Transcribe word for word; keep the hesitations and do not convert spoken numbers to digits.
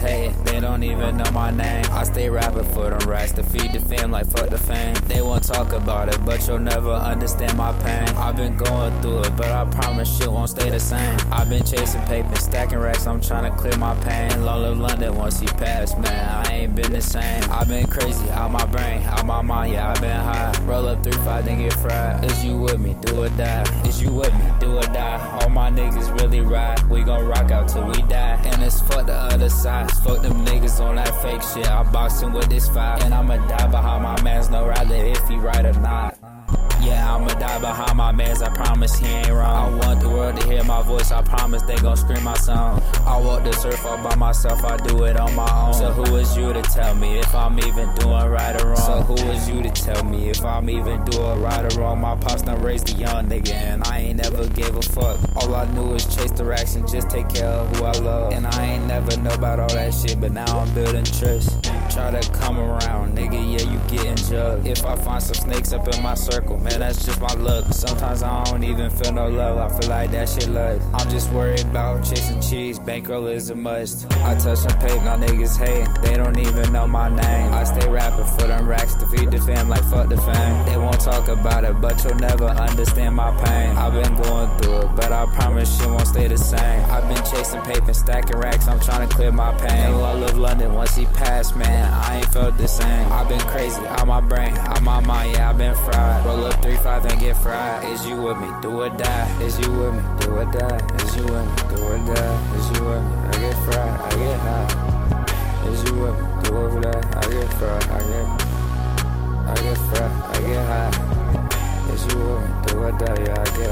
hating, they don't even know my name. I stay rapping for them racks to feed the fam like fuck the fame. They won't talk about it, but you'll never understand my pain. I've been going through it, but I promise shit won't stay the same. I've been chasing paper, stacking racks, I'm trying to clear my pain. Long live London once he passed, man, I ain't been the same. I've been crazy, out my brain, out my mind, yeah, I've been high. Roll up three five, then get fried. Is you with me, do or die? Is you with me, do or die? All my niggas really ride, we gon' rock out till we die. And it's fuck the other side, fuck them niggas on that fake shit. I'm boxing with this fire, and I'ma die behind my mans, no rather if he right or not. Yeah, I'ma die behind my mans, I promise he ain't wrong. I want the world to hear my voice, I promise they gon' scream my song. I walk this earth all by myself, I do it on my own. So who is you to tell me if I'm even doing right or wrong? So who is you to tell me if I'm even doing right or wrong? My pops done raised a young nigga and I ain't never gave a fuck. All I knew is chase the racks and just take care of who I love. And I ain't never know about all that shit, but now I'm building trust. Try to come around, nigga, yeah, you getting jugged. If I find some snakes up in my circle, man, that's just my luck. Sometimes I don't even feel no love, I feel like that shit lust. I'm just worried about chasing cheese, bankroll is a must. I touch some paper, now niggas hate, they don't even know my name. I stay rapping for them racks to feed the fam like fuck the fame. They won't talk about it, but you'll never understand my pain. I've been going through it, but I promise you won't stay the same. I've been chasing paper, stacking racks, I'm trying to clear my pain. I love London once he passed, man, I ain't felt the same. I've been crazy, out my brain, out my mind, yeah, I've been fried. Roll up three five and get fried. Is you with me, do or die? Is you with me, do or die? Is you with me, do or die? Is you with me, I get fried, I get high. Is you with me, do or die? I get fried, I get I get fried, I get high. Is you with me, do or die? Yeah, I get